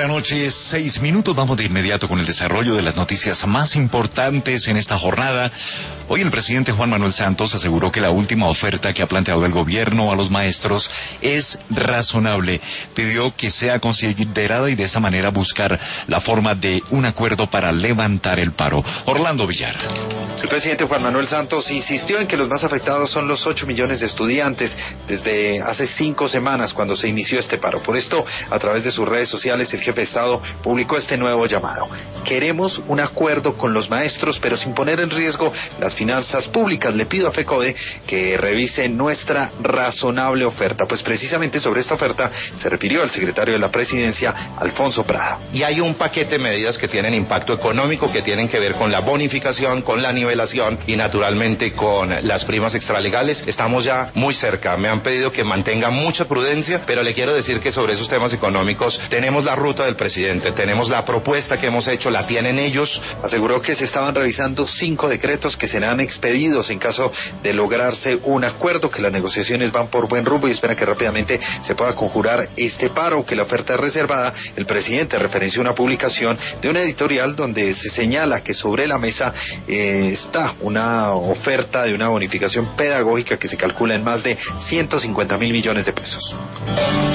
noche, 6 minutos. Vamos de inmediato con el desarrollo de las noticias más importantes en esta jornada. Hoy el presidente Juan Manuel Santos aseguró que la última oferta que ha planteado el gobierno a los maestros es razonable. Pidió que sea considerada y de esta manera buscar la forma de un acuerdo para levantar el paro. Orlando Villar. El presidente Juan Manuel Santos insistió en que los más afectados son los 8 millones de estudiantes desde hace 5 semanas cuando se inició este paro. Por esto, a través de sus redes sociales, el jefe de Estado publicó este nuevo llamado. Queremos un acuerdo con los maestros, pero sin poner en riesgo las finanzas públicas. Le pido a FECODE que revise nuestra razonable oferta. Pues precisamente sobre esta oferta se refirió el secretario de la Presidencia, Alfonso Prada. Y hay un paquete de medidas que tienen impacto económico, que tienen que ver con la bonificación, con la nivelación y naturalmente con las primas extralegales. Estamos ya muy cerca. Me han pedido que mantenga mucha prudencia, pero le quiero decir que sobre esos temas económicos tenemos la ruta del presidente, tenemos la propuesta que hemos hecho, la tienen ellos. Aseguró que se estaban revisando 5 decretos que serán expedidos en caso de lograrse un acuerdo, que las negociaciones van por buen rumbo y espera que rápidamente se pueda conjurar este paro, que la oferta es reservada. El presidente referenció una publicación de una editorial donde se señala que sobre la mesa está una oferta de una bonificación pedagógica que se calcula en más de 150.000 millones de pesos.